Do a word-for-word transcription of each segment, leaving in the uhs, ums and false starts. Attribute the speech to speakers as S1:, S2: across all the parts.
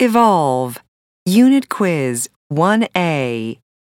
S1: Evolve. Unit Quiz one A.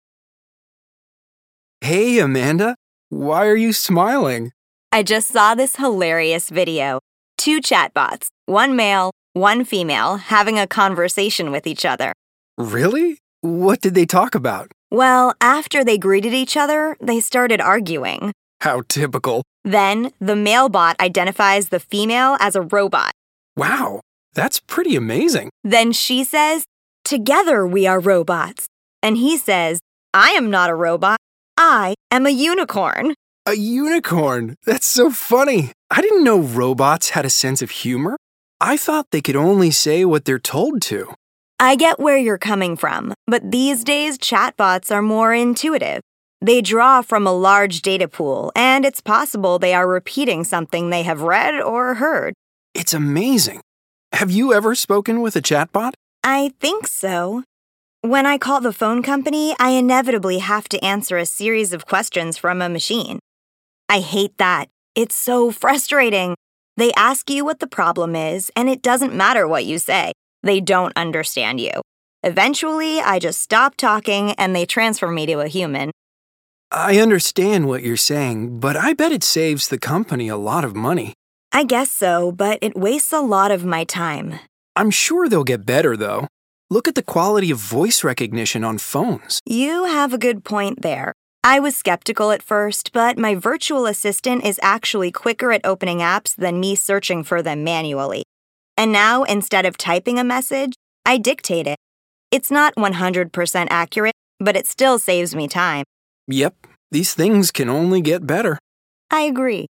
S2: Hey, Amanda. Why are you smiling?
S3: I just saw this hilarious video. Two chatbots, one male, one female, having a conversation with each other.
S2: Really? What did they talk about?
S3: Well, after they greeted each other, they started arguing.
S2: How typical.
S3: Then, the male bot identifies the female as a robot.
S2: Wow, that's pretty amazing.
S3: Then she says, "Together we are robots." And he says, "I am not a robot. I am a unicorn."
S2: A unicorn? That's so funny. I didn't know robots had a sense of humor. I thought they could only say what they're told to.
S3: I get where you're coming from, but these days chatbots are more intuitive. They draw from a large data pool, and it's possible they are repeating something they have read or heard.
S2: It's amazing. Have you ever spoken with a chatbot?
S3: I think so. When I call the phone company, I inevitably have to answer a series of questions from a machine. I hate that. It's so frustrating. They ask you what the problem is, and it doesn't matter what you say. They don't understand you. Eventually, I just stop talking and they transfer me to a human.
S2: I understand what you're saying, but I bet it saves the company a lot of money.
S3: I guess so, but it wastes a lot of my time.
S2: I'm sure they'll get better, though. Look at the quality of voice recognition on phones.
S3: You have a good point there. I was skeptical at first, but my virtual assistant is actually quicker at opening apps than me searching for them manually. And now, instead of typing a message, I dictate it. It's not one hundred percent accurate, but it still saves me time.
S2: Yep, these things can only get better.
S3: I agree.